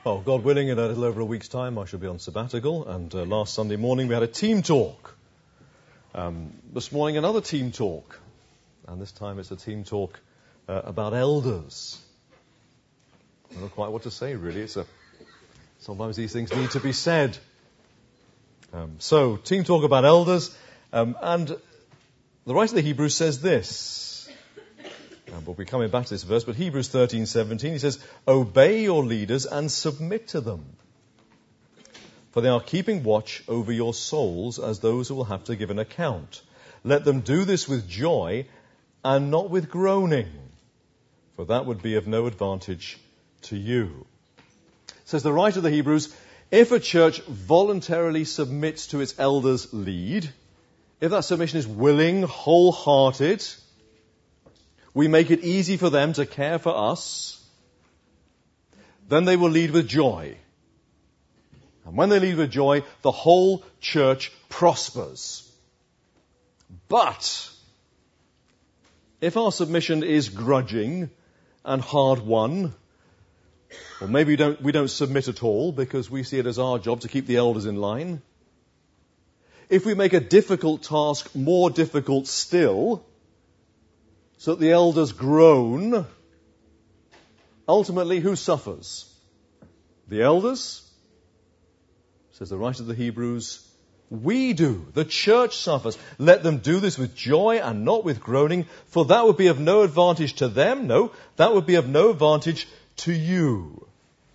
Well, God willing, in a little over a week's time, I shall be on sabbatical. And last Sunday morning, we had a team talk. This morning, another team talk. And this time, it's a team talk about elders. I don't know quite what to say, really. Sometimes these things need to be said. So, team talk about elders. And the writer of the Hebrews says this. We'll be coming back to this verse, but Hebrews 13:17, he says, "Obey your leaders and submit to them, for they are keeping watch over your souls as those who will have to give an account. Let them do this with joy and not with groaning, for that would be of no advantage to you." Says the writer of the Hebrews, if a church voluntarily submits to its elders' lead, if that submission is willing, wholehearted, we make it easy for them to care for us, then they will lead with joy. And when they lead with joy, the whole church prospers. But if our submission is grudging and hard-won, or maybe we don't submit at all because we see it as our job to keep the elders in line, if we make a difficult task more difficult still, so that the elders groan, ultimately who suffers? The elders? Says the writer of the Hebrews, we do. The church suffers. Let them do this with joy and not with groaning, for that would be of no advantage to them. No, that would be of no advantage to you.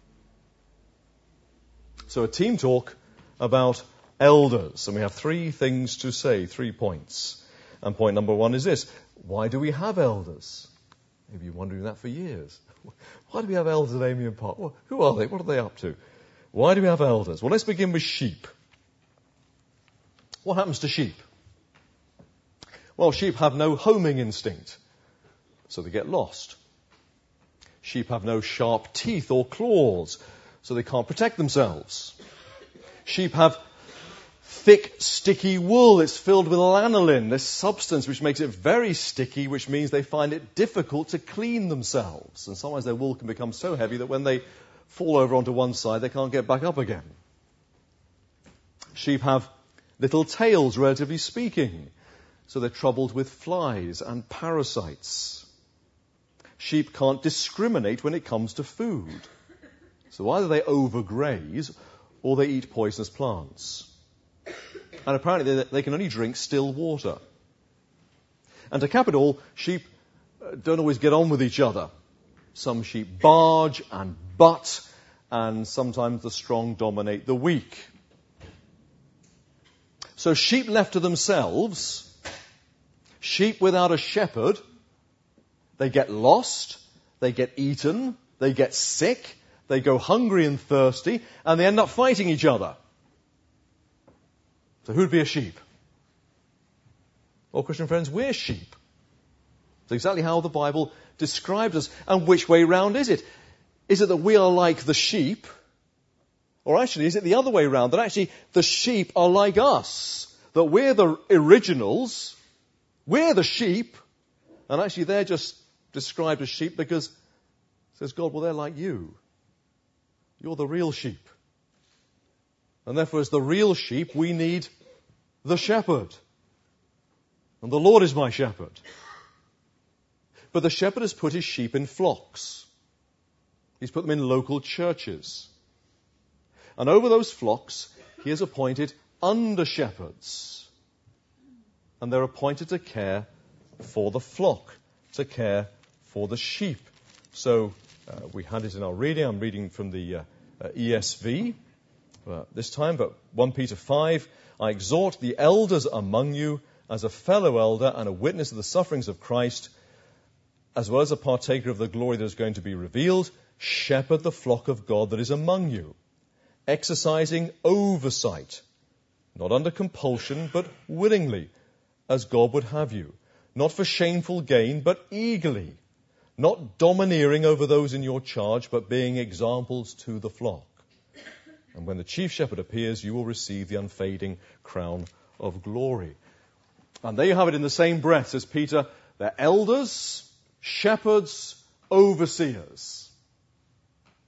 So a team talk about elders. And we have three things to say, 3 points. And point number one is this. Why do we have elders? Maybe you're wondering that for years. Why do we have elders at Amiens Park? Well, who are they? What are they up to? Why do we have elders? Well, let's begin with sheep. What happens to sheep? Well, sheep have no homing instinct, so they get lost. Sheep have no sharp teeth or claws, so they can't protect themselves. Sheep have thick, sticky wool. It's filled with lanolin, this substance which makes it very sticky, which means they find it difficult to clean themselves. And sometimes their wool can become so heavy that when they fall over onto one side, they can't get back up again. Sheep have little tails, relatively speaking, so they're troubled with flies and parasites. Sheep can't discriminate when it comes to food. So either they overgraze or they eat poisonous plants. And apparently they can only drink still water. And to cap it all, sheep don't always get on with each other. Some sheep barge and butt, and sometimes the strong dominate the weak. So sheep left to themselves, sheep without a shepherd, they get lost, they get eaten, they get sick, they go hungry and thirsty, and they end up fighting each other. So who'd be a sheep? Well, Christian friends, we're sheep. It's exactly how the Bible describes us. And which way round is it? Is it that we are like the sheep? Or actually, is it the other way round? That actually the sheep are like us? That we're the originals, we're the sheep, and actually they're just described as sheep because, says God, well, they're like you. You're the real sheep. And therefore, as the real sheep, we need the shepherd. And the Lord is my shepherd. But the shepherd has put his sheep in flocks. He's put them in local churches. And over those flocks, he has appointed under-shepherds. And they're appointed to care for the flock, to care for the sheep. So we had it in our reading. I'm reading from the ESV. This time, but 1 Peter 5, I exhort the elders among you as a fellow elder and a witness of the sufferings of Christ, as well as a partaker of the glory that is going to be revealed, shepherd the flock of God that is among you, exercising oversight, not under compulsion, but willingly, as God would have you, not for shameful gain, but eagerly, not domineering over those in your charge, but being examples to the flock. And when the chief shepherd appears, you will receive the unfading crown of glory. And there you have it in the same breath, says Peter, they're elders, shepherds, overseers.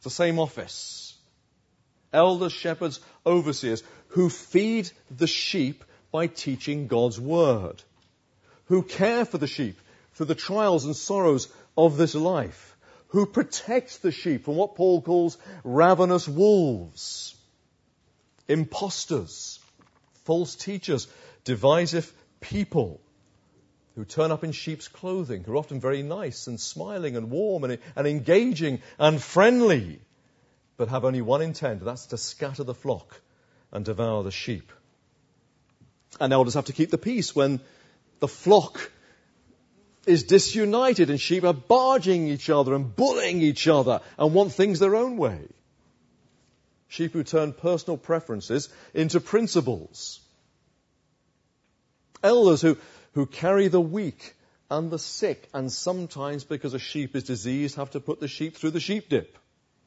the same office. Elders, shepherds, overseers, who feed the sheep by teaching God's word, who care for the sheep through the trials and sorrows of this life, who protect the sheep from what Paul calls ravenous wolves, impostors, false teachers, divisive people, who turn up in sheep's clothing, who are often very nice and smiling and warm and engaging and friendly, but have only one intent, and that's to scatter the flock and devour the sheep. And elders have to keep the peace when the flock is disunited and sheep are barging each other and bullying each other and want things their own way. Sheep who turn personal preferences into principles. Elders who carry the weak and the sick, and sometimes, because a sheep is diseased, have to put the sheep through the sheep dip.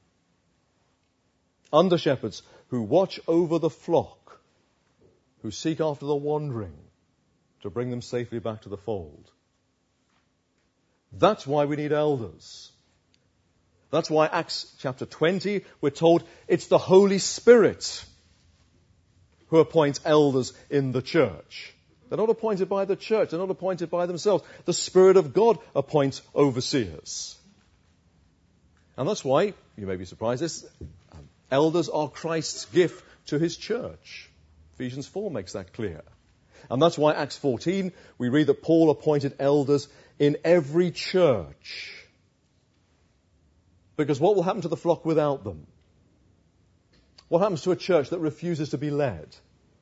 Under shepherds who watch over the flock, who seek after the wandering to bring them safely back to the fold. That's why we need elders. That's why Acts chapter 20, we're told it's the Holy Spirit who appoints elders in the church. They're not appointed by the church. They're not appointed by themselves. The Spirit of God appoints overseers. And that's why, you may be surprised, elders are Christ's gift to his church. Ephesians 4 makes that clear. And that's why Acts 14, we read that Paul appointed elders in every church. Because what will happen to the flock without them? What happens to a church that refuses to be led?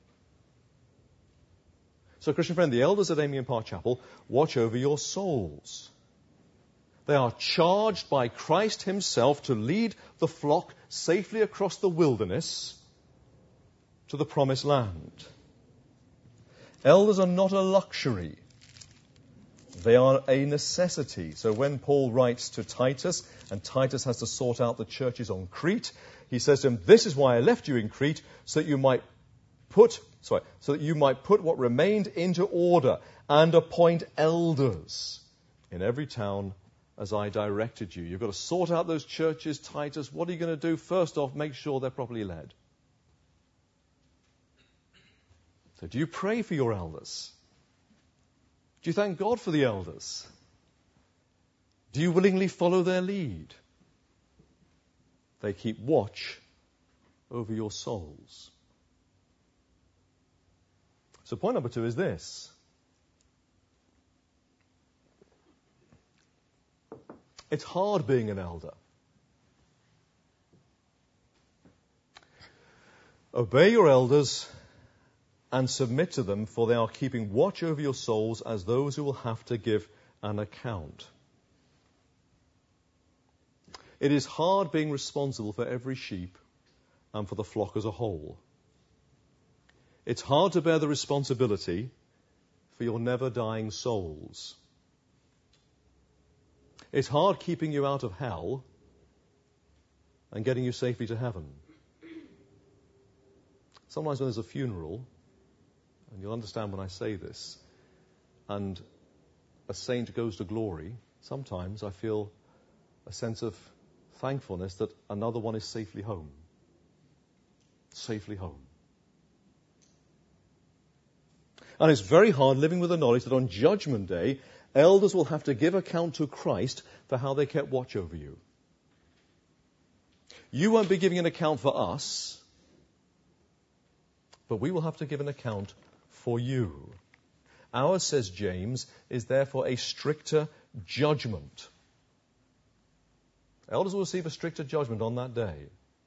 So, Christian friend, the elders at Amiens Park Chapel watch over your souls. They are charged by Christ himself to lead the flock safely across the wilderness to the promised land. Elders are not a luxury. They are a necessity. So when Paul writes to Titus, and Titus has to sort out the churches on Crete, he says to him, "This is why I left you in Crete, so that you might put what remained into order and appoint elders in every town as I directed you." You've got to sort out those churches, Titus. What are you going to do? First off, make sure they're properly led. So do you pray for your elders? Do you thank God for the elders? Do you willingly follow their lead? They keep watch over your souls. So point number 2 is this. It's hard being an elder. Obey your elders and submit to them, for they are keeping watch over your souls as those who will have to give an account. It is hard being responsible for every sheep and for the flock as a whole. It's hard to bear the responsibility for your never-dying souls. It's hard keeping you out of hell and getting you safely to heaven. Sometimes when there's a funeral, and you'll understand when I say this, and a saint goes to glory, sometimes I feel a sense of thankfulness that another one is safely home. Safely home. And it's very hard living with the knowledge that on Judgment Day, elders will have to give account to Christ for how they kept watch over you. You won't be giving an account for us, but we will have to give an account for you. Ours, says James, is therefore a stricter judgment. Elders will receive a stricter judgment on that day.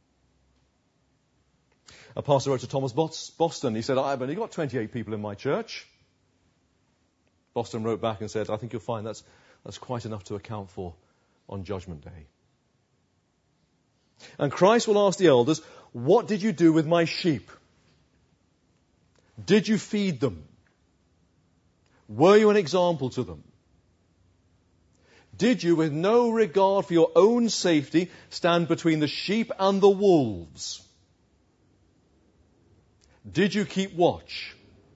A pastor wrote to Thomas Boston. He said, "I've only got 28 people in my church." Boston wrote back and said, "I think you'll find that's quite enough to account for on Judgment Day." And Christ will ask the elders, "What did you do with my sheep? Did you feed them? Were you an example to them? Did you, with no regard for your own safety, stand between the sheep and the wolves? Did you keep watch?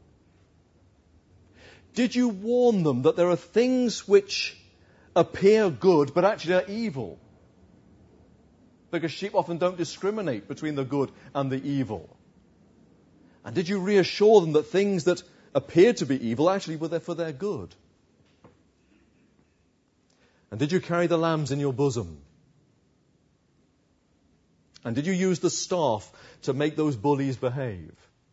Did you warn them that there are things which appear good but actually are evil? because sheep often don't discriminate between the good and the evil. And did you reassure them that things that appeared to be evil actually were there for their good? And did you carry the lambs in your bosom? And did you use the staff to make those bullies behave?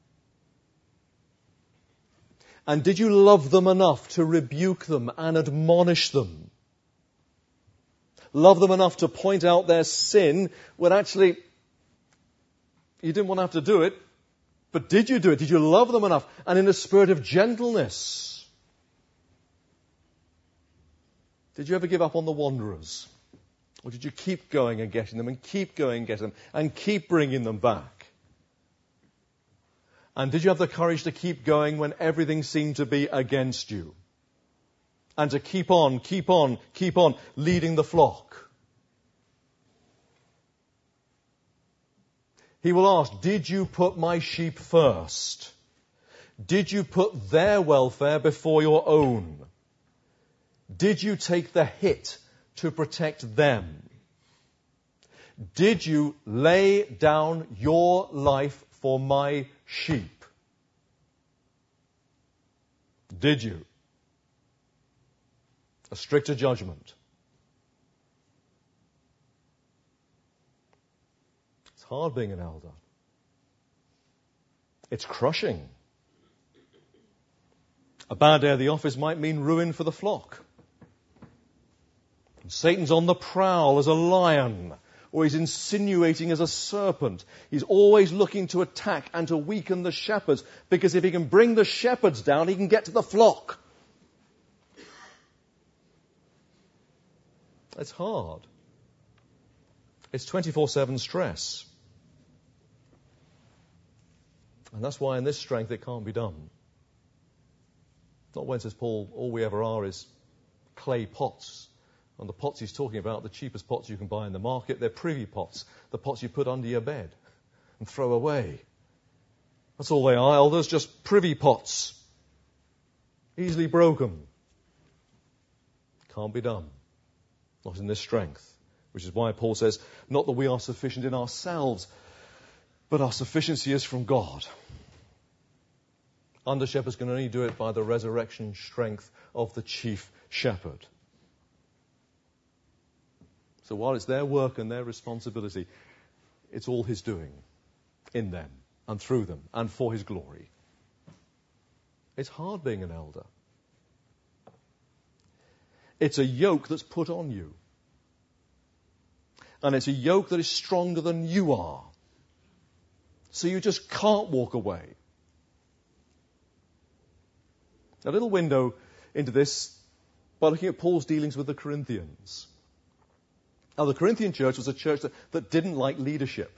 And did you love them enough to rebuke them and admonish them? Love them enough to point out their sin when actually you didn't want to have to do it, but did you do it? Did you love them enough? And in a spirit of gentleness. Did you ever give up on the wanderers? Or did you keep going and getting them and keep going and getting them and keep bringing them back? And did you have the courage to keep going when everything seemed to be against you? And to keep on leading the flock? He will ask, did you put my sheep first? Did you put their welfare before your own? Did you take the hit to protect them? Did you lay down your life for my sheep? Did you? A stricter judgment. It's hard being an elder. It's crushing. A bad day at the office might mean ruin for the flock. Satan's on the prowl as a lion, or he's insinuating as a serpent. He's always looking to attack and to weaken the shepherds, because if he can bring the shepherds down, he can get to the flock. It's hard. It's 24/7 stress. And that's why in this strength it can't be done. Not when, says Paul, all we ever are is clay pots. And the pots he's talking about, the cheapest pots you can buy in the market, they're privy pots, the pots you put under your bed and throw away. That's all they are, elders, just privy pots. Easily broken. Can't be done. Not in this strength. Which is why Paul says, not that we are sufficient in ourselves, but our sufficiency is from God. Under shepherds can only do it by the resurrection strength of the chief shepherd. So while it's their work and their responsibility, it's all his doing in them and through them and for his glory. It's hard being an elder. It's a yoke that's put on you. And it's a yoke that is stronger than you are. So you just can't walk away. A little window into this by looking at Paul's dealings with the Corinthians. Now, the Corinthian church was a church that didn't like leadership.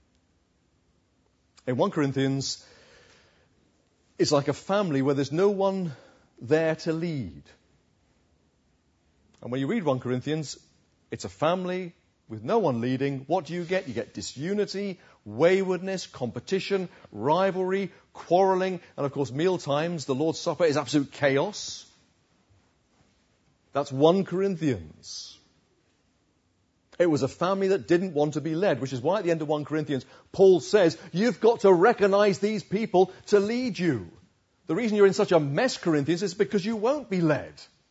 In 1 Corinthians, it's like a family where there's no one there to lead. And when you read 1 Corinthians, it's a family with no one leading. What do you get? You get disunity, waywardness, competition, rivalry, quarrelling, and of course meal times, the Lord's Supper is absolute chaos. That's 1 Corinthians. It was a family that didn't want to be led, which is why at the end of 1 Corinthians, Paul says, you've got to recognize these people to lead you. The reason you're in such a mess, Corinthians, is because you won't be led.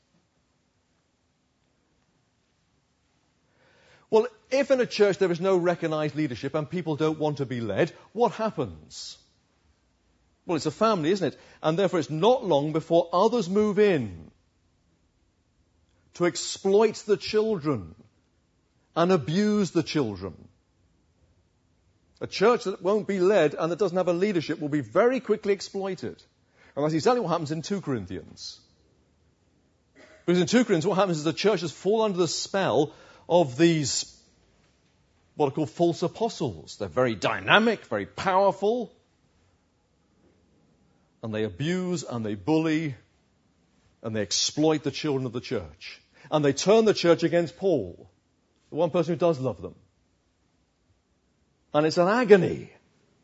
Well, if in a church there is no recognized leadership and people don't want to be led, what happens? Well, it's a family, isn't it? And therefore it's not long before others move in to exploit the children and abuse the children. A church that won't be led and that doesn't have a leadership will be very quickly exploited. And that's exactly what happens in 2 Corinthians. Because in 2 Corinthians what happens is the churches fall under the spell of these, what are called false apostles. They're very dynamic, very powerful. And they abuse and they bully and they exploit the children of the church. And they turn the church against Paul, the one person who does love them. And it's an agony.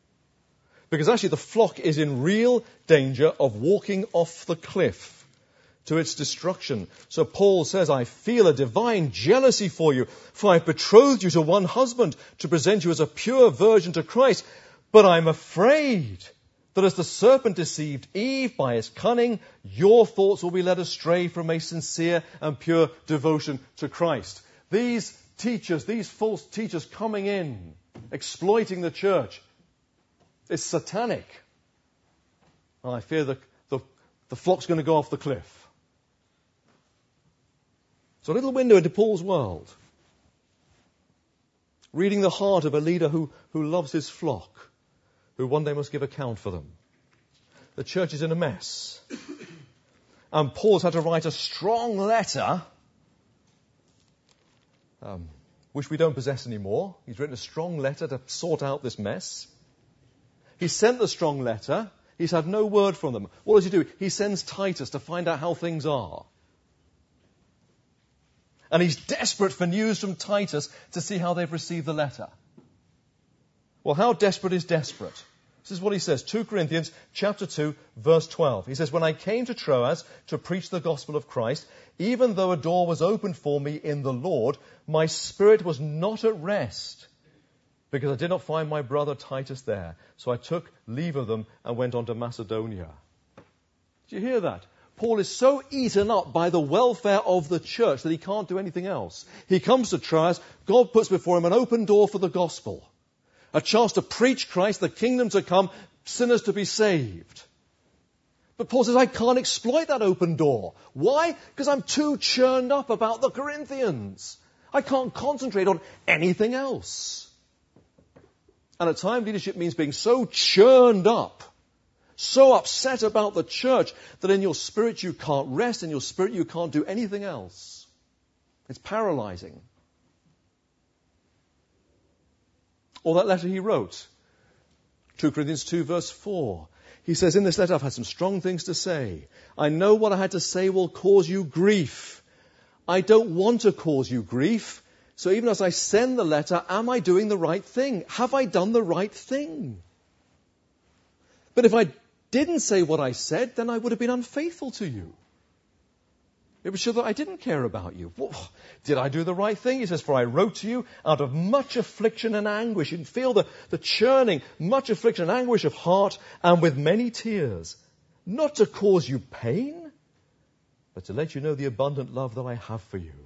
Because actually the flock is in real danger of walking off the cliff to its destruction. So Paul says, I feel a divine jealousy for you, for I've betrothed you to one husband to present you as a pure virgin to Christ. But I'm afraid that as the serpent deceived Eve by his cunning, your thoughts will be led astray from a sincere and pure devotion to Christ. These teachers, these false teachers coming in, exploiting the church, it's satanic. And I fear that the flock's going to go off the cliff. So a little window into Paul's world. Reading the heart of a leader who loves his flock, who one day must give account for them. The church is in a mess. And Paul's had to write a strong letter, which we don't possess anymore. He's written a strong letter to sort out this mess. He sent the strong letter. He's had no word from them. What does he do? He sends Titus to find out how things are. And he's desperate for news from Titus to see how they've received the letter. Well, how desperate is desperate? This is what he says, 2 Corinthians chapter 2, verse 12. He says, when I came to Troas to preach the gospel of Christ, even though a door was opened for me in the Lord, my spirit was not at rest, because I did not find my brother Titus there. So I took leave of them and went on to Macedonia. Do you hear that? Paul is so eaten up by the welfare of the church that he can't do anything else. He comes to Troas. God puts before him an open door for the gospel. A chance to preach Christ, the kingdom to come, sinners to be saved. But Paul says, I can't exploit that open door. Why? Because I'm too churned up about the Corinthians. I can't concentrate on anything else. And at times, leadership means being so churned up, so upset about the church, that in your spirit you can't rest, in your spirit you can't do anything else. It's paralyzing. Or that letter he wrote, 2 Corinthians 2 verse 4. He says, in this letter I've had some strong things to say. I know what I had to say will cause you grief. I don't want to cause you grief. So even as I send the letter, am I doing the right thing? Have I done the right thing? But if I didn't say what I said, then I would have been unfaithful to you. It would show that I didn't care about you. Did I do the right thing? He says, for I wrote to you out of much affliction and anguish. You can feel the churning, much affliction and anguish of heart, and with many tears. Not to cause you pain, but to let you know the abundant love that I have for you.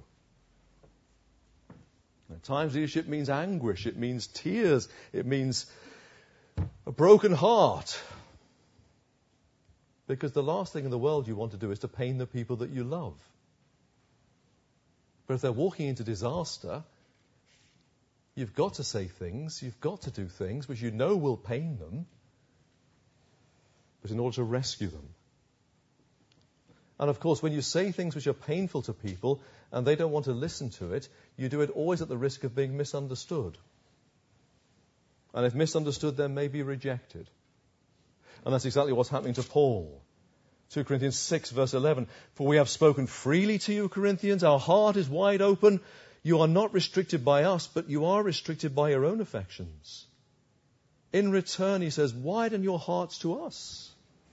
At times leadership means anguish. It means tears. It means a broken heart. Because the last thing in the world you want to do is to pain the people that you love. But if they're walking into disaster, you've got to say things, you've got to do things which you know will pain them, but in order to rescue them. And of course, when you say things which are painful to people and they don't want to listen to it, you do it always at the risk of being misunderstood. And if misunderstood, then may be rejected. And that's exactly what's happening to Paul. 2 Corinthians 6 verse 11. For we have spoken freely to you, Corinthians. Our heart is wide open. You are not restricted by us, but you are restricted by your own affections. In return, he says, widen your hearts to us.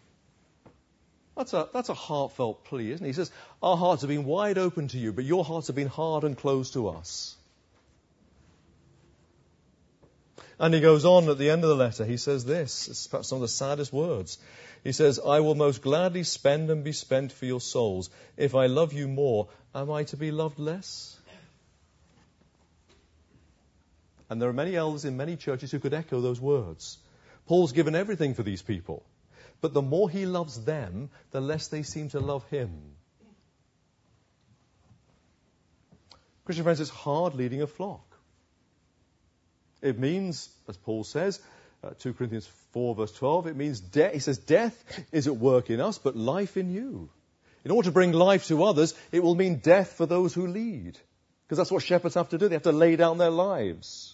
That's a heartfelt plea, isn't it? He says, our hearts have been wide open to you, but your hearts have been hard and closed to us. And he goes on at the end of the letter. He says this. It's perhaps some of the saddest words. He says, I will most gladly spend and be spent for your souls. If I love you more, am I to be loved less? And there are many elders in many churches who could echo those words. Paul's given everything for these people. But the more he loves them, the less they seem to love him. Christian friends, it's hard leading a flock. It means, as Paul says, 2 Corinthians 4 verse 12, it means he says, death is at work in us, but life in you. In order to bring life to others, it will mean death for those who lead. Because that's what shepherds have to do. They have to lay down their lives.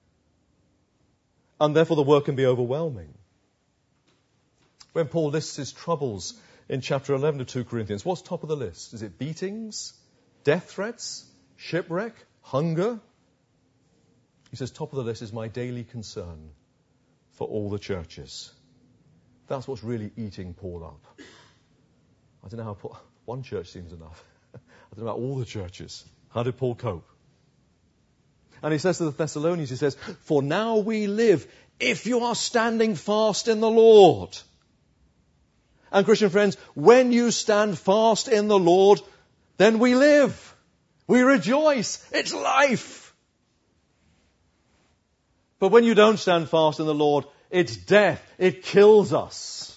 And therefore the work can be overwhelming. When Paul lists his troubles in chapter 11 of 2 Corinthians, what's top of the list? Is it beatings, death threats, shipwreck, hunger? He says, top of the list is my daily concern for all the churches. That's what's really eating Paul up. I don't know how One church seems enough. I don't know about all the churches. How did Paul cope? And he says to the Thessalonians, he says, "For now we live if you are standing fast in the Lord." And Christian friends, when you stand fast in the Lord, then we live. We rejoice. It's life. But when you don't stand fast in the Lord, it's death. It kills us.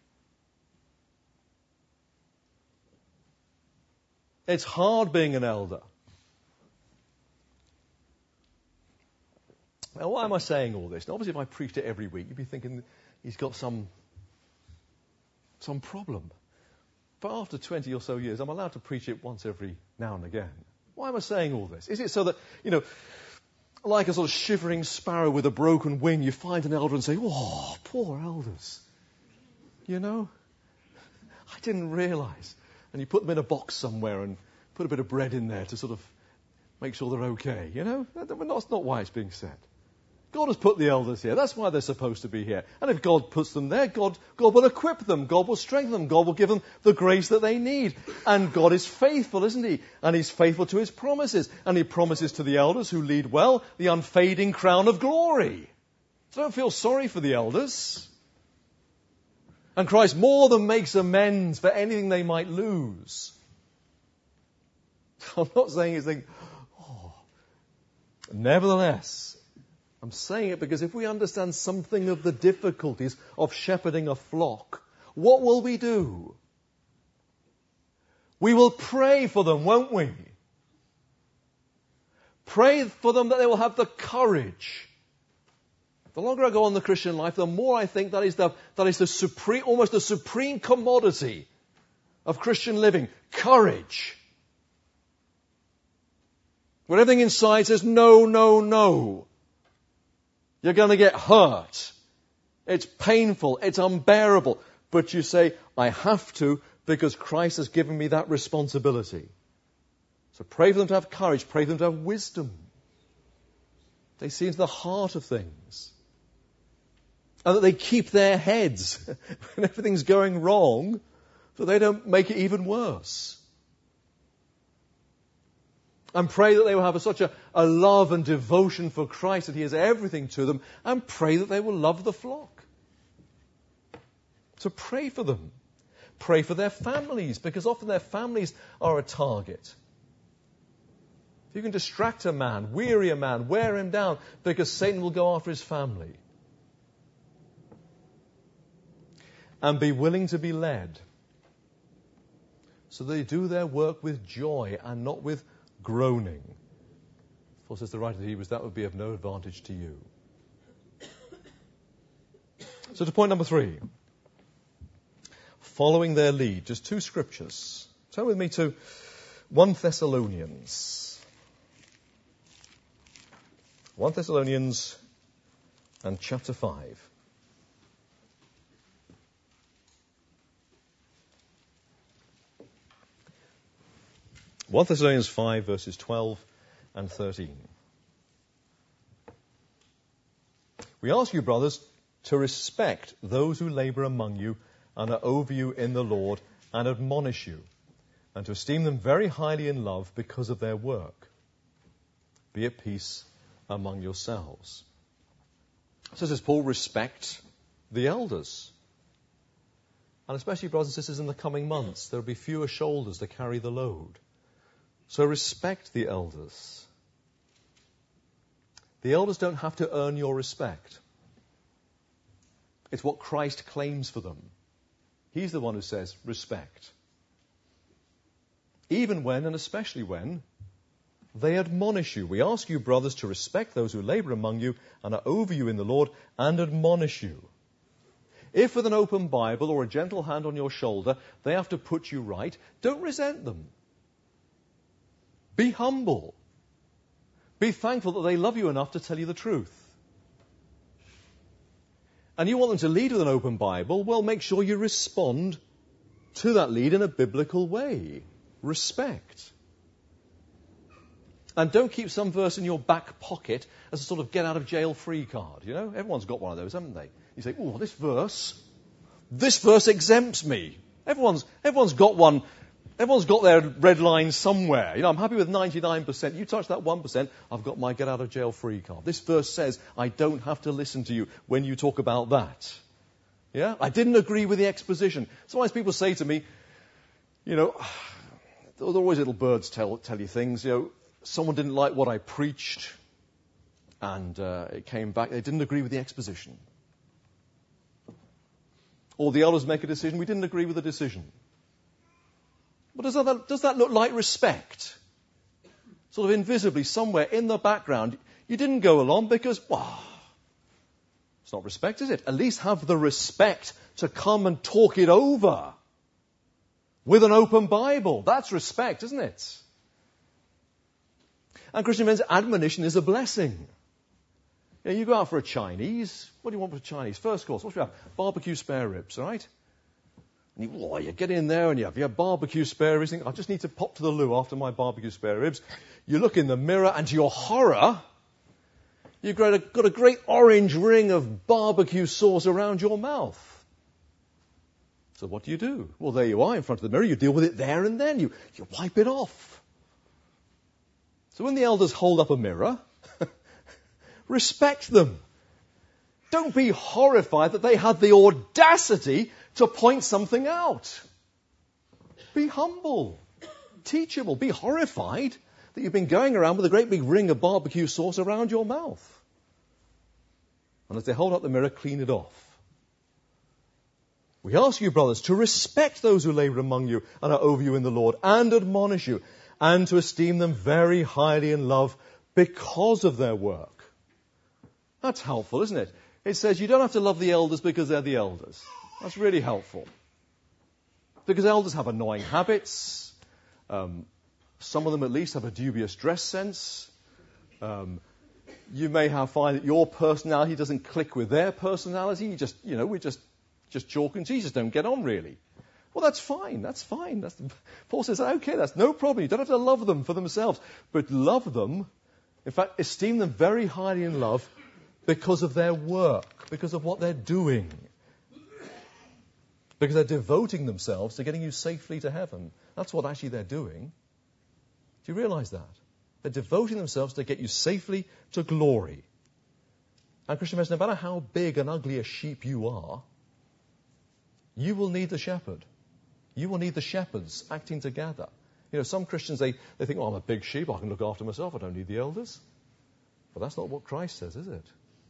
It's hard being an elder. Now, why am I saying all this? Now, obviously, if I preached it every week, you'd be thinking he's got some problem. But after 20 or so years, I'm allowed to preach it once every now and again. Why am I saying all this? Is it so that, like a sort of shivering sparrow with a broken wing, you find an elder and say, "Oh, poor elders. I didn't realize." And you put them in a box somewhere and put a bit of bread in there to sort of make sure they're okay. That's not why it's being said. God has put the elders here. That's why they're supposed to be here. And if God puts them there, God will equip them. God will strengthen them. God will give them the grace that they need. And God is faithful, isn't He? And He's faithful to His promises. And He promises to the elders who lead well the unfading crown of glory. So don't feel sorry for the elders. And Christ more than makes amends for anything they might lose. I'm not saying it's like, Nevertheless, I'm saying it because if we understand something of the difficulties of shepherding a flock, what will we do? We will pray for them, won't we? Pray for them that they will have the courage. The longer I go on the Christian life, the more I think that is the supreme, almost the supreme commodity of Christian living. Courage. When everything inside says, no, no, no. You're going to get hurt. It's painful. It's unbearable. But you say, I have to because Christ has given me that responsibility. So pray for them to have courage. Pray for them to have wisdom. They see into the heart of things. And that they keep their heads when everything's going wrong, so they don't make it even worse. And pray that they will have such a love and devotion for Christ that He is everything to them. And pray that they will love the flock. So pray for them. Pray for their families, because often their families are a target. If you can distract a man, weary a man, wear him down, because Satan will go after his family. And be willing to be led, so they do their work with joy and not with groaning. For, says the writer of Hebrews, that would be of no advantage to you. So to point number 3. Following their lead. Just 2 scriptures. Turn with me to 1 Thessalonians. 1 Thessalonians and chapter 5. 1 Thessalonians 5, verses 12 and 13. We ask you, brothers, to respect those who labor among you and are over you in the Lord and admonish you, and to esteem them very highly in love because of their work. Be at peace among yourselves. So says Paul, respect the elders. And especially, brothers and sisters, in the coming months, there will be fewer shoulders to carry the load. So respect the elders. The elders don't have to earn your respect. It's what Christ claims for them. He's the one who says, respect. Even when, and especially when, they admonish you. We ask you, brothers, to respect those who labor among you and are over you in the Lord and admonish you. If with an open Bible or a gentle hand on your shoulder, they have to put you right, don't resent them. Be humble. Be thankful that they love you enough to tell you the truth. And you want them to lead with an open Bible, well, make sure you respond to that lead in a biblical way. Respect. And don't keep some verse in your back pocket as a sort of get-out-of-jail-free card. You know, everyone's got one of those, haven't they? You say, this verse exempts me. Everyone's got one Everyone's got their red line somewhere. I'm happy with 99%. You touch that 1%, I've got my get out of jail free card. This verse says I don't have to listen to you when you talk about that. Yeah? I didn't agree with the exposition. Sometimes people say to me, there are always little birds tell you things. Someone didn't like what I preached, and it came back. They didn't agree with the exposition. Or the elders make a decision. We didn't agree with the decision. But does that look like respect? Sort of invisibly, somewhere in the background, you didn't go along because, it's not respect, is it? At least have the respect to come and talk it over with an open Bible. That's respect, isn't it? And Christian friends, admonition is a blessing. You go out for a Chinese. What do you want for a Chinese? First course, what should we have? Barbecue spare ribs, right? And you get in there and you have barbecue spare ribs. You think, I just need to pop to the loo after my barbecue spare ribs. You look in the mirror and to your horror, you've got a great orange ring of barbecue sauce around your mouth. So what do? Well, there you are in front of the mirror. You deal with it there and then. You wipe it off. So when the elders hold up a mirror, respect them. Don't be horrified that they had the audacity to point something out. Be humble, teachable. Be horrified that you've been going around with a great big ring of barbecue sauce around your mouth. And as they hold up the mirror, clean it off. We ask you, brothers, to respect those who labor among you and are over you in the Lord, and admonish you, and to esteem them very highly in love because of their work. That's helpful, isn't it? It says you don't have to love the elders because they're the elders. That's really helpful. Because elders have annoying habits. Some of them at least have a dubious dress sense. You may find that your personality doesn't click with their personality. We're just chalk and cheese, just don't get on really. Well, that's fine. Paul says, okay, that's no problem. You don't have to love them for themselves. But love them, in fact, esteem them very highly in love because of their work, because of what they're doing. Because they're devoting themselves to getting you safely to heaven. That's what actually they're doing. Do you realize that? They're devoting themselves to get you safely to glory. And Christian friends, no matter how big and ugly a sheep you are, you will need the shepherd. You will need the shepherds acting together. Some Christians, they think, I'm a big sheep, I can look after myself, I don't need the elders. But that's not what Christ says, is it?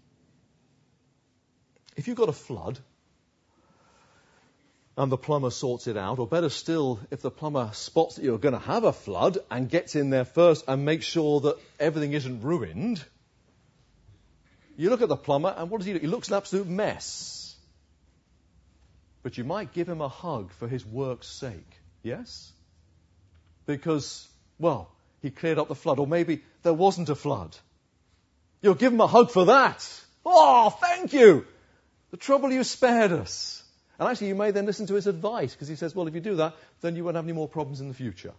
If you've got a flood, and the plumber sorts it out, or better still, if the plumber spots that you're going to have a flood and gets in there first and makes sure that everything isn't ruined, you look at the plumber and what does he do? He looks an absolute mess. But you might give him a hug for his work's sake. Yes? Because, he cleared up the flood, or maybe there wasn't a flood. You'll give him a hug for that. Oh, thank you! The trouble you spared us. And actually, you may then listen to his advice, because he says, if you do that, then you won't have any more problems in the future.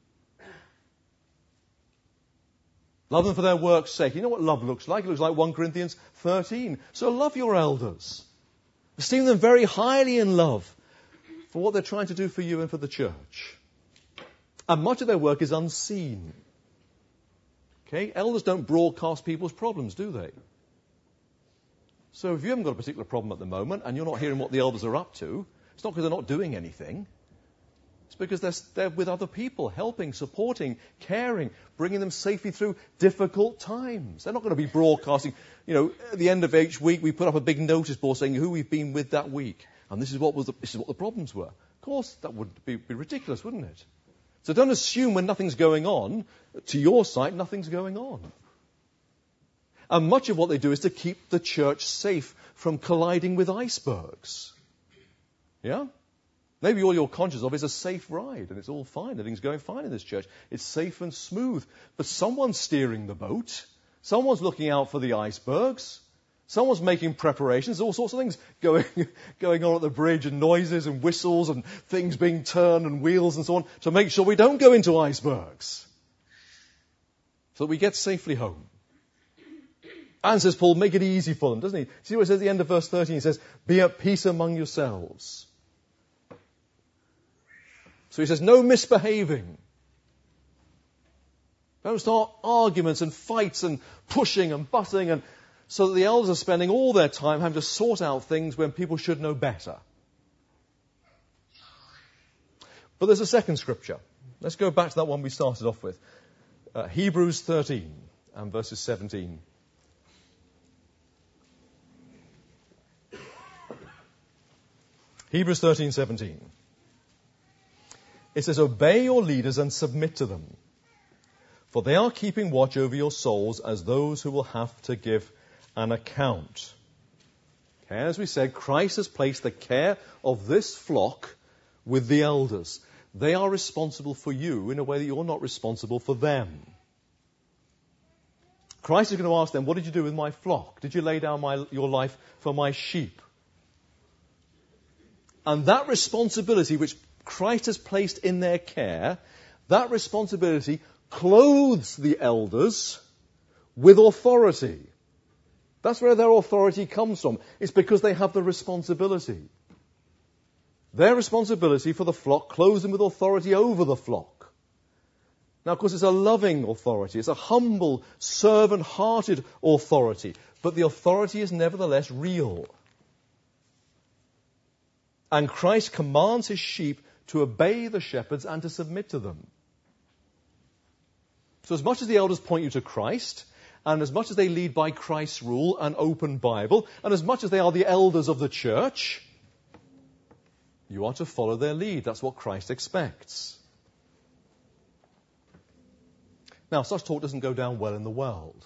Love them for their work's sake. You know what love looks like? It looks like 1 Corinthians 13. So love your elders. Esteem them very highly in love for what they're trying to do for you and for the church. And much of their work is unseen. Okay? Elders don't broadcast people's problems, do they? So if you haven't got a particular problem at the moment and you're not hearing what the elders are up to, it's not because they're not doing anything. It's because they're with other people, helping, supporting, caring, bringing them safely through difficult times. They're not going to be broadcasting. At the end of each week, we put up a big notice board saying who we've been with that week. And this is what the problems were. Of course, that would be ridiculous, wouldn't it? So don't assume when nothing's going on, to your sight, nothing's going on. And much of what they do is to keep the church safe from colliding with icebergs. Yeah? Maybe all you're conscious of is a safe ride, and it's all fine. Everything's going fine in this church. It's safe and smooth. But someone's steering the boat. Someone's looking out for the icebergs. Someone's making preparations. All sorts of things going on at the bridge, and noises and whistles and things being turned and wheels and so on to make sure we don't go into icebergs. So that we get safely home. And, says Paul, make it easy for them, doesn't he? See what it says at the end of verse 13? He says, be at peace among yourselves. So he says, no misbehaving. Don't start arguments and fights and pushing and butting, and so that the elders are spending all their time having to sort out things when people should know better. But there's a second scripture. Let's go back to that one we started off with. Hebrews 13 and verses 17. Hebrews 13:17. It says, obey your leaders and submit to them, for they are keeping watch over your souls as those who will have to give an account. Okay, as we said, Christ has placed the care of this flock with the elders. They are responsible for you in a way that you're not responsible for them. Christ is going to ask them, what did you do with my flock? Did you lay down your life for my sheep? And that responsibility which Christ has placed in their care, that responsibility clothes the elders with authority. That's where their authority comes from. It's because they have the responsibility. Their responsibility for the flock clothes them with authority over the flock. Now, of course, it's a loving authority. It's a humble, servant-hearted authority. But the authority is nevertheless real. And Christ commands his sheep to obey the shepherds and to submit to them. So as much as the elders point you to Christ, and as much as they lead by Christ's rule and open Bible, and as much as they are the elders of the church, you are to follow their lead. That's what Christ expects. Now, such talk doesn't go down well in the world.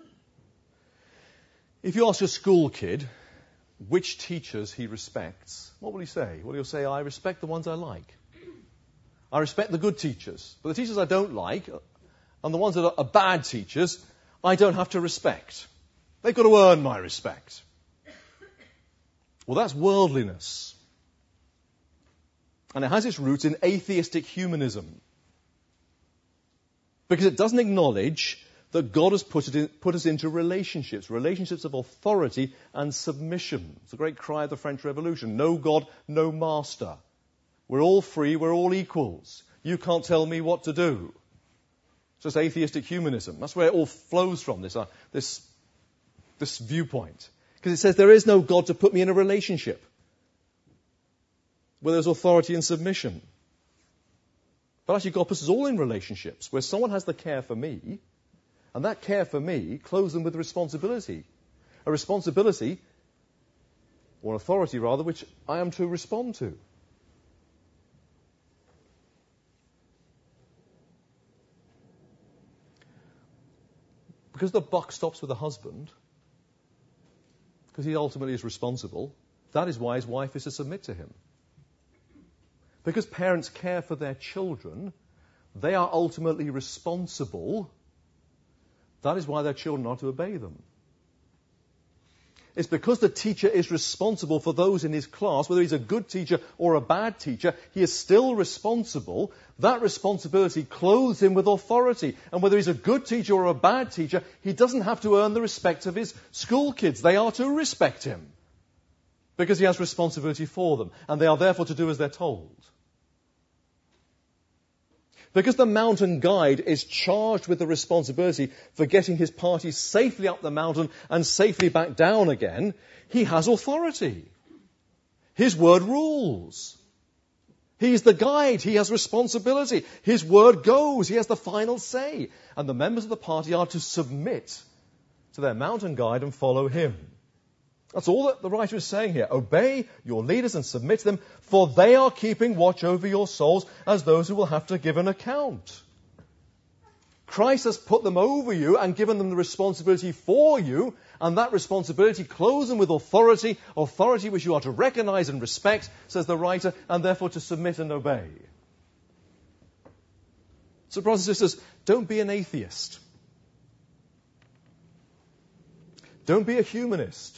If you ask a school kid which teachers he respects, what will he say? Well, he'll say, I respect the ones I like. I respect the good teachers. But the teachers I don't like, and the ones that are bad teachers, I don't have to respect. They've got to earn my respect. Well, that's worldliness. And it has its roots in atheistic humanism. Because it doesn't acknowledge that God has put us into relationships of authority and submission. It's a great cry of the French Revolution. No God, no master. We're all free, we're all equals. You can't tell me what to do. It's just atheistic humanism. That's where it all flows from, this viewpoint. Because it says there is no God to put me in a relationship where there's authority and submission. But actually God puts us all in relationships where someone has the care for me, and that care for me clothes them with responsibility. A responsibility, or authority rather, which I am to respond to. Because the buck stops with the husband, because he ultimately is responsible, that is why his wife is to submit to him. Because parents care for their children, they are ultimately responsible. That is why their children are to obey them. It's because the teacher is responsible for those in his class, whether he's a good teacher or a bad teacher, he is still responsible. That responsibility clothes him with authority. And whether he's a good teacher or a bad teacher, he doesn't have to earn the respect of his school kids. They are to respect him because he has responsibility for them. And they are therefore to do as they're told. Because the mountain guide is charged with the responsibility for getting his party safely up the mountain and safely back down again, he has authority. His word rules. He's the guide. He has responsibility. His word goes. He has the final say. And the members of the party are to submit to their mountain guide and follow him. That's all that the writer is saying here. Obey your leaders and submit to them, for they are keeping watch over your souls as those who will have to give an account. Christ has put them over you and given them the responsibility for you, and that responsibility clothes them with authority which you are to recognize and respect, says the writer, and therefore to submit and obey. So, brothers and sisters, don't be an atheist. Don't be a humanist.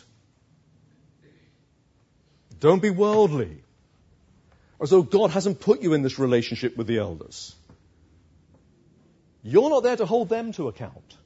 Don't be worldly, as though God hasn't put you in this relationship with the elders. You're not there to hold them to account.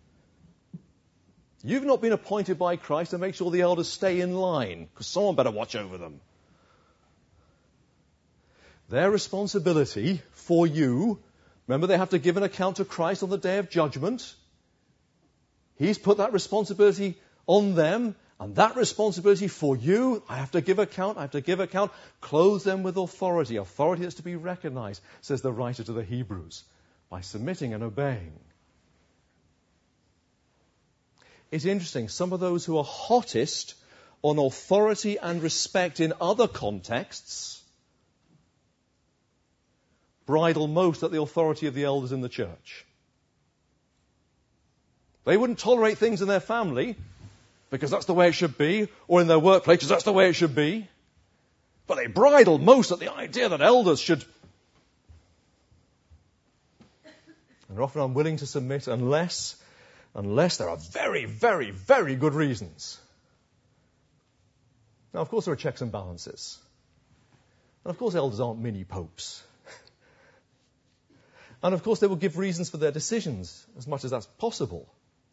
You've not been appointed by Christ to make sure the elders stay in line, because someone better watch over them. Their responsibility for you, remember they have to give an account to Christ on the day of judgment. He's put that responsibility on them, and that responsibility for you, I have to give account, clothe them with authority that's to be recognized, says the writer to the Hebrews, by submitting and obeying. It's interesting, some of those who are hottest on authority and respect in other contexts bridle most at the authority of the elders in the church. They wouldn't tolerate things in their family because that's the way it should be, or in their workplace because that's the way it should be. But they bridle most at the idea that elders should. And they're often unwilling to submit unless there are very, very, very good reasons. Now, of course, there are checks and balances. And of course, elders aren't mini-popes. And of course, they will give reasons for their decisions as much as that's possible.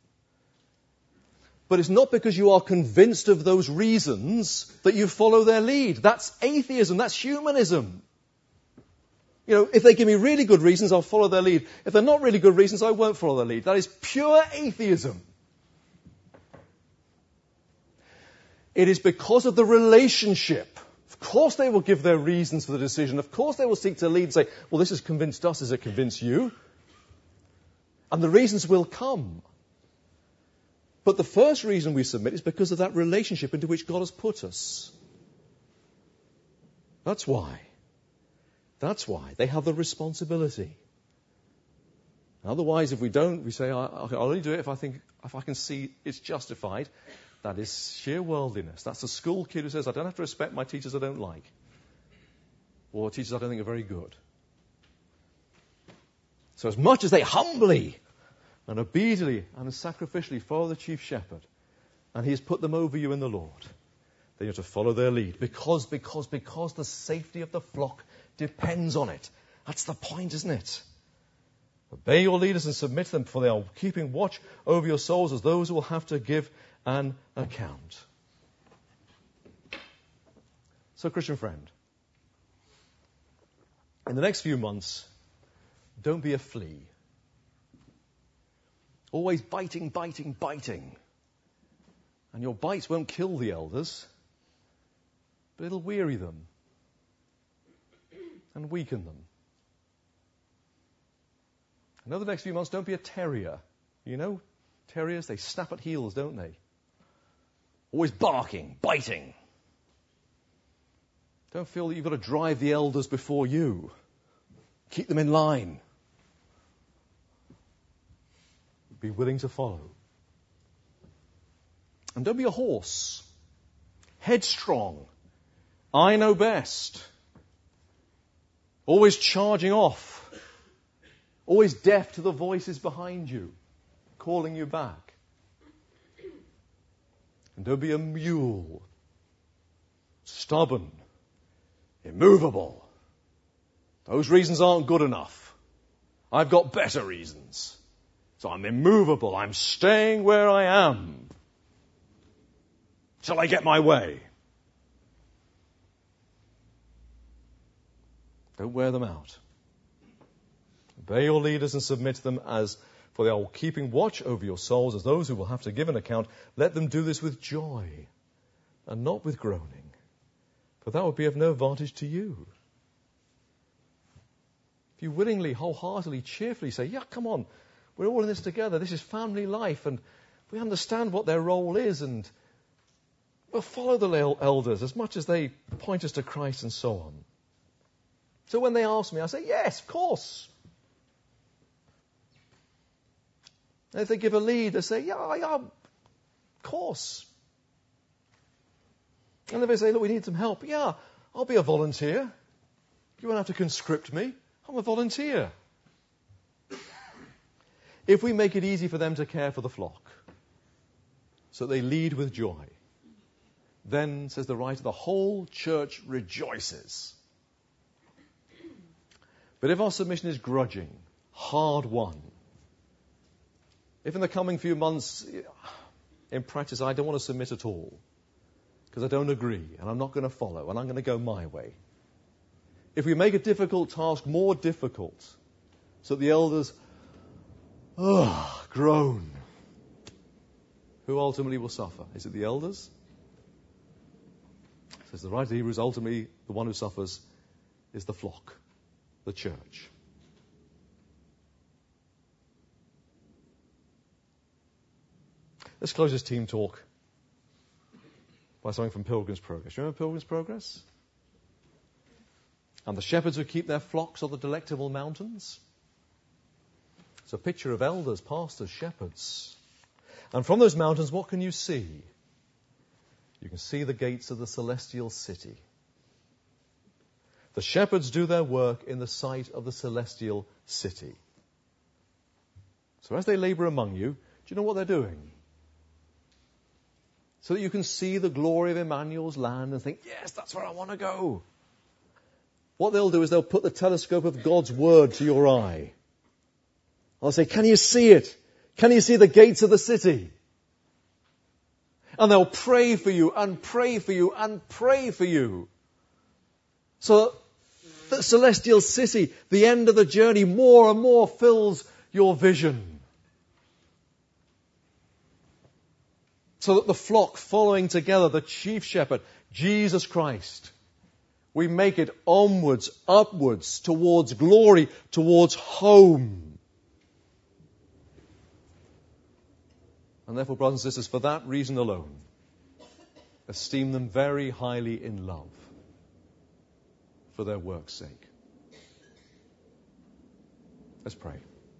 But it's not because you are convinced of those reasons that you follow their lead. That's atheism. That's humanism. You know, if they give me really good reasons, I'll follow their lead. If they're not really good reasons, I won't follow their lead. That is pure atheism. It is because of the relationship. Of course they will give their reasons for the decision. Of course they will seek to lead and say, well, this has convinced us. Does it convince you? And the reasons will come. But the first reason we submit is because of that relationship into which God has put us. That's why. That's why they have the responsibility. Otherwise, if we don't, we say, I'll only do it if I can see it's justified. That is sheer worldliness. That's the school kid who says, I don't have to respect my teachers I don't like. Or teachers I don't think are very good. So as much as they humbly and obediently and sacrificially follow the chief shepherd, and he has put them over you in the Lord, then you have to follow their lead. Because the safety of the flock depends on it. That's the point, isn't it? Obey your leaders and submit to them, for they are keeping watch over your souls as those who will have to give an account. So, Christian friend, in the next few months, don't be a flea. Always biting. And your bites won't kill the elders, but it'll weary them and weaken them. And over the next few months, don't be a terrier. You know, terriers, they snap at heels, don't they? Always barking, biting. Don't feel that you've got to drive the elders before you. Keep them in line. Be willing to follow. And don't be a horse. Headstrong. I know best. Always charging off. Always deaf to the voices behind you, calling you back. And don't be a mule. Stubborn. Immovable. Those reasons aren't good enough. I've got better reasons. So I'm immovable. I'm staying where I am. Till I get my way. Don't wear them out. Obey your leaders and submit to them, for they are keeping watch over your souls as those who will have to give an account. Let them do this with joy and not with groaning, for that would be of no advantage to you. If you willingly, wholeheartedly, cheerfully say, yeah, come on, we're all in this together. This is family life, and we understand what their role is, and we'll follow the elders as much as they point us to Christ and so on. So when they ask me, I say, yes, of course. And if they give a lead, they say, yeah, of course. And if they say, look, we need some help, yeah, I'll be a volunteer. You won't have to conscript me. I'm a volunteer. If we make it easy for them to care for the flock, so they lead with joy, then, says the writer, the whole church rejoices. But if our submission is grudging, hard won, if in the coming few months, in practice, I don't want to submit at all, because I don't agree, and I'm not going to follow, and I'm going to go my way. if we make a difficult task more difficult, so that the elders groan, who ultimately will suffer? Is it the elders? Says the writer of Hebrews, ultimately the one who suffers is the flock, the church. Let's close this team talk by something from Pilgrim's Progress. You remember Pilgrim's Progress? And the shepherds who keep their flocks on the delectable mountains. It's a picture of elders, pastors, shepherds. And from those mountains, what can you see? You can see the gates of the celestial city. The shepherds do their work in the sight of the celestial city. So as they labor among you, do you know what they're doing? So that you can see the glory of Emmanuel's land and think, yes, that's where I want to go. What they'll do is they'll put the telescope of God's word to your eye. I'll say, can you see it? Can you see the gates of the city? And they'll pray for you and pray for you and pray for you. So the celestial city, the end of the journey, more and more fills your vision. So that the flock following together, the chief shepherd, Jesus Christ, we make it onwards, upwards, towards glory, towards home. And therefore, brothers and sisters, for that reason alone, esteem them very highly in love for their work's sake. Let's pray.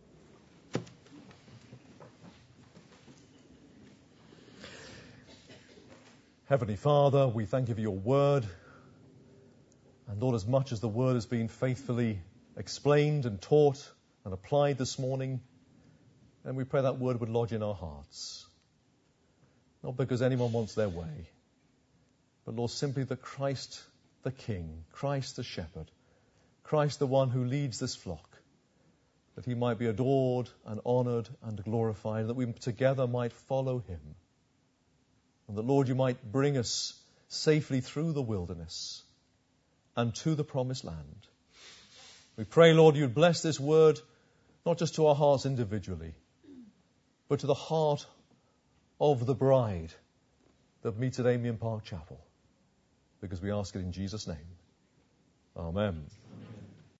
Heavenly Father, we thank you for your word. And Lord, as much as the word has been faithfully explained and taught and applied this morning, and we pray that word would lodge in our hearts. Not because anyone wants their way, but Lord, simply that Christ the King, Christ the Shepherd, Christ the one who leads this flock, that he might be adored and honoured and glorified, and that we together might follow him. And that, Lord, you might bring us safely through the wilderness and to the promised land. We pray, Lord, you'd bless this word, not just to our hearts individually, but to the heart of the bride that meets at Amiens Park Chapel, because we ask it in Jesus' name. Amen.